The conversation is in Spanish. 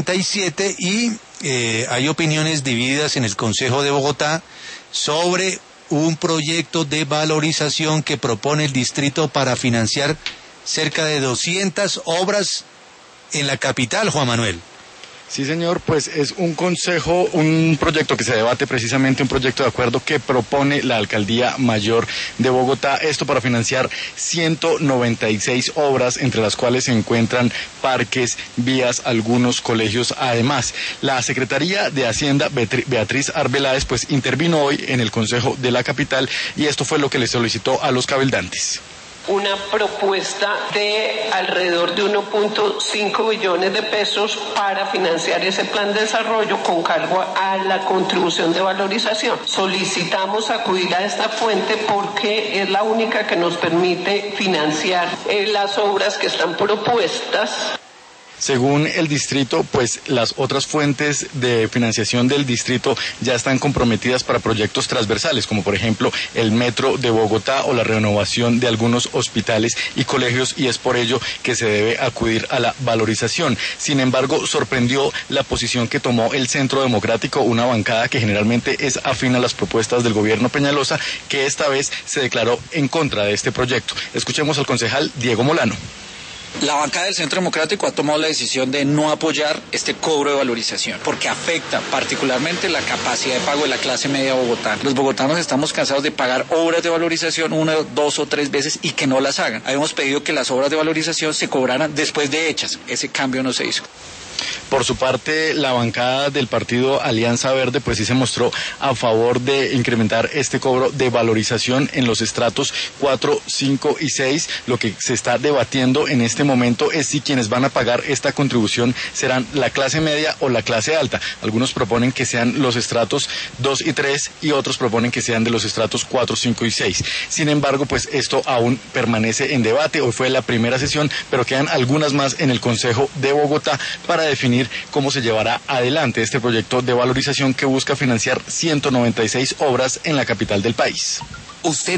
37 y hay opiniones divididas en el Consejo de Bogotá sobre un proyecto de valorización que propone el distrito para financiar cerca de 200 obras en la capital, Juan Manuel. Sí, señor, pues es un proyecto que se debate precisamente, un proyecto de acuerdo que propone la Alcaldía Mayor de Bogotá, esto para financiar 196 obras, entre las cuales se encuentran parques, vías, algunos colegios. Además, la Secretaría de Hacienda, Beatriz Arbeláez, pues intervino hoy en el Consejo de la Capital y esto fue lo que le solicitó a los cabildantes. Una propuesta de alrededor de 1.5 billones de pesos para financiar ese plan de desarrollo con cargo a la contribución de valorización. Solicitamos acudir a esta fuente porque es la única que nos permite financiar las obras que están propuestas. Según el distrito, pues las otras fuentes de financiación del distrito ya están comprometidas para proyectos transversales, como por ejemplo el Metro de Bogotá o la renovación de algunos hospitales y colegios, y es por ello que se debe acudir a la valorización. Sin embargo, sorprendió la posición que tomó el Centro Democrático, una bancada que generalmente es afín a las propuestas del gobierno Peñalosa, que esta vez se declaró en contra de este proyecto. Escuchemos al concejal Diego Molano. La bancada del Centro Democrático ha tomado la decisión de no apoyar este cobro de valorización, porque afecta particularmente la capacidad de pago de la clase media bogotana. Los bogotanos estamos cansados de pagar obras de valorización 1, 2 o 3 veces y que no las hagan. Habíamos pedido que las obras de valorización se cobraran después de hechas. Ese cambio no se hizo. Por su parte, la bancada del partido Alianza Verde pues sí se mostró a favor de incrementar este cobro de valorización en los estratos 4, 5 y 6. Lo que se está debatiendo en este momento es si quienes van a pagar esta contribución serán la clase media o la clase alta. Algunos proponen que sean los estratos 2 y 3 y otros proponen que sean de los estratos 4, 5 y 6. Sin embargo, pues esto aún permanece en debate. Hoy fue la primera sesión, pero quedan algunas más en el Consejo de Bogotá para definir cómo se llevará adelante este proyecto de valorización que busca financiar 196 obras en la capital del país. Usted